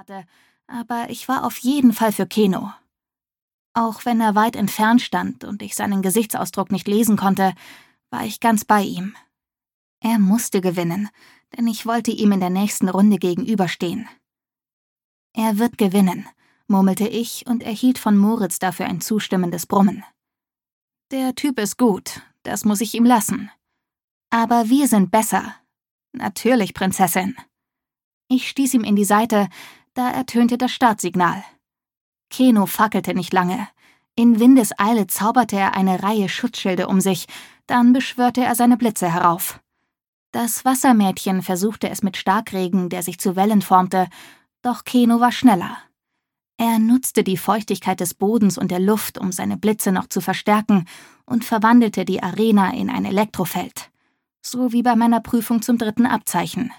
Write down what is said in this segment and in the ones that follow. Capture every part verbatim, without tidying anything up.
hatte, aber ich war auf jeden Fall für Keno. Auch wenn er weit entfernt stand und ich seinen Gesichtsausdruck nicht lesen konnte, war ich ganz bei ihm. Er musste gewinnen, denn ich wollte ihm in der nächsten Runde gegenüberstehen. Er wird gewinnen, murmelte ich und erhielt von Moritz dafür ein zustimmendes Brummen. Der Typ ist gut, das muss ich ihm lassen. Aber wir sind besser. Natürlich, Prinzessin. Ich stieß ihm in die Seite, da ertönte das Startsignal. Keno fackelte nicht lange. In Windeseile zauberte er eine Reihe Schutzschilde um sich, dann beschwörte er seine Blitze herauf. Das Wassermädchen versuchte es mit Starkregen, der sich zu Wellen formte, doch Keno war schneller. Er nutzte die Feuchtigkeit des Bodens und der Luft, um seine Blitze noch zu verstärken, und verwandelte die Arena in ein Elektrofeld. So wie bei meiner Prüfung zum dritten Abzeichen.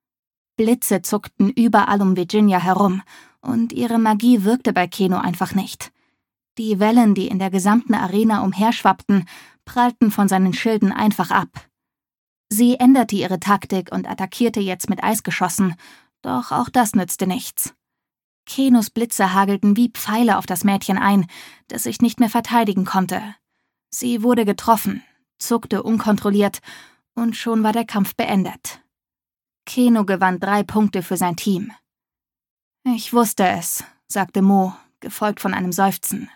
Blitze zuckten überall um Virginia herum, und ihre Magie wirkte bei Keno einfach nicht. Die Wellen, die in der gesamten Arena umherschwappten, prallten von seinen Schilden einfach ab. Sie änderte ihre Taktik und attackierte jetzt mit Eisgeschossen, doch auch das nützte nichts. Kenos Blitze hagelten wie Pfeile auf das Mädchen ein, das sich nicht mehr verteidigen konnte. Sie wurde getroffen, zuckte unkontrolliert, und schon war der Kampf beendet. Keno gewann drei Punkte für sein Team. »Ich wusste es«, sagte Mo, gefolgt von einem Seufzen.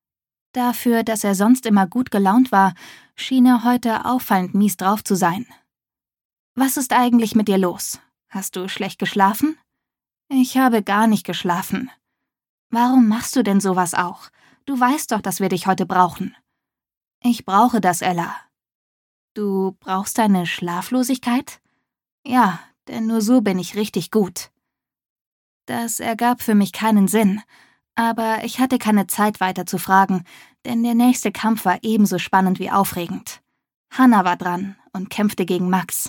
Dafür, dass er sonst immer gut gelaunt war, schien er heute auffallend mies drauf zu sein. »Was ist eigentlich mit dir los? Hast du schlecht geschlafen?« »Ich habe gar nicht geschlafen.« »Warum machst du denn sowas auch? Du weißt doch, dass wir dich heute brauchen.« »Ich brauche das, Ella.« »Du brauchst deine Schlaflosigkeit?« »Ja, denn nur so bin ich richtig gut.« Das ergab für mich keinen Sinn, aber ich hatte keine Zeit weiter zu fragen, denn der nächste Kampf war ebenso spannend wie aufregend. Hannah war dran und kämpfte gegen Max.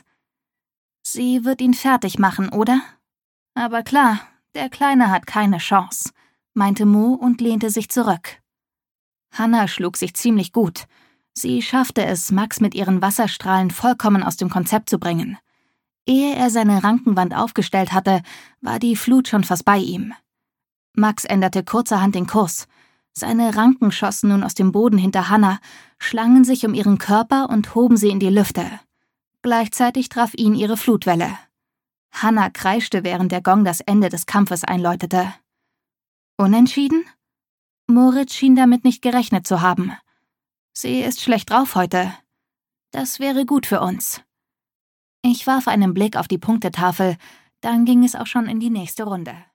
Sie wird ihn fertig machen, oder? Aber klar, der Kleine hat keine Chance, meinte Mo und lehnte sich zurück. Hannah schlug sich ziemlich gut. Sie schaffte es, Max mit ihren Wasserstrahlen vollkommen aus dem Konzept zu bringen. Ehe er seine Rankenwand aufgestellt hatte, war die Flut schon fast bei ihm. Max änderte kurzerhand den Kurs. Seine Ranken schossen nun aus dem Boden hinter Hannah, schlangen sich um ihren Körper und hoben sie in die Lüfte. Gleichzeitig traf ihn ihre Flutwelle. Hannah kreischte, während der Gong das Ende des Kampfes einläutete. Unentschieden? Moritz schien damit nicht gerechnet zu haben. Sie ist schlecht drauf heute. Das wäre gut für uns. Ich warf einen Blick auf die Punktetafel, dann ging es auch schon in die nächste Runde.